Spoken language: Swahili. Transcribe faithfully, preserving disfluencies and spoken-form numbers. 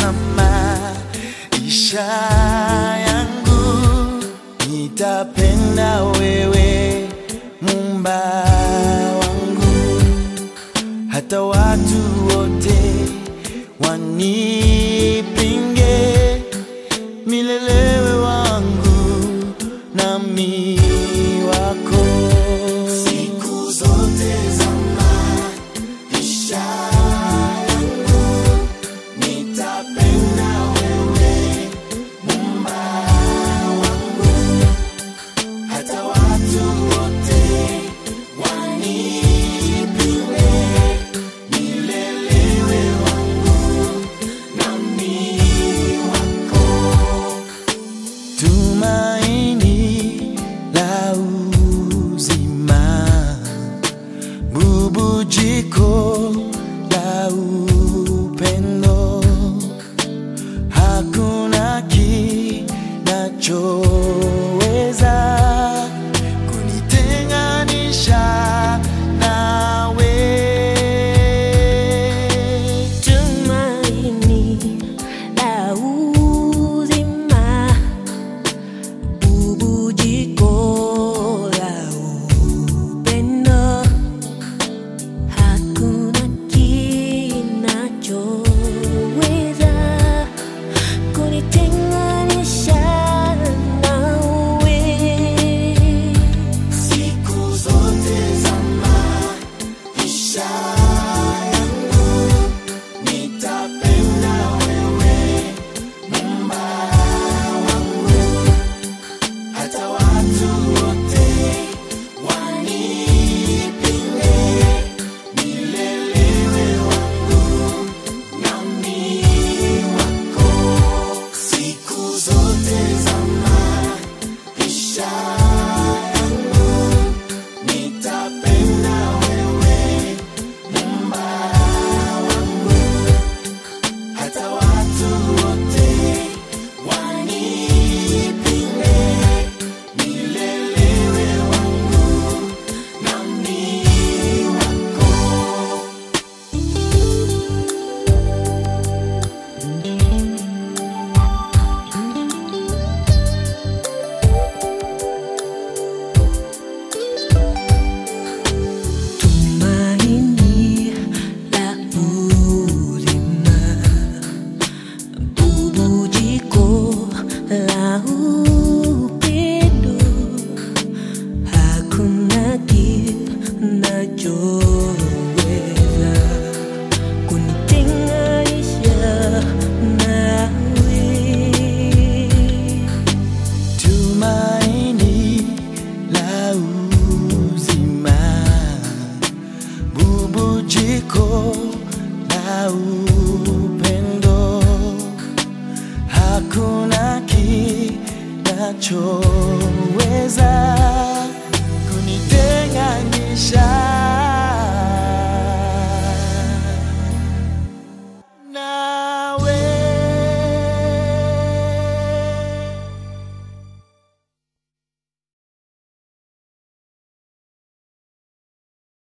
za maisha yangu. Nitapenda wewe Muumba wangu, hata watu wote wanipinge. Milele wewe wangu nami wako, siku zote za maisha yangu. Nitapenda wewe Muumba wangu, hata watu wote wanipinge. Milele wewe wangu nami wako. Tumaini la uzima, bubujiko la upendo, hakuna kinachoweza kunitenganisha nawe. Tumaini la uzima, bubujiko la upendo, hakuna kinachoweza kunitenganisha nawe. Siku zote za maisha yangu. Nitapenda wewe Muumba wangu, hata watu wote wanipinge. Milele wewe wangu nami wako, siku zote za maisha yangu. Nitapenda wewe Muumba wangu, hata watu wote wanipinge. Milele wewe wangu nami wako. Tumaini la uzima, bubujiko la upendo, hakuna kinachoweza kunitenganisha nawe. Tumaini la uzima, bubujiko la upendo, hakuna kinacho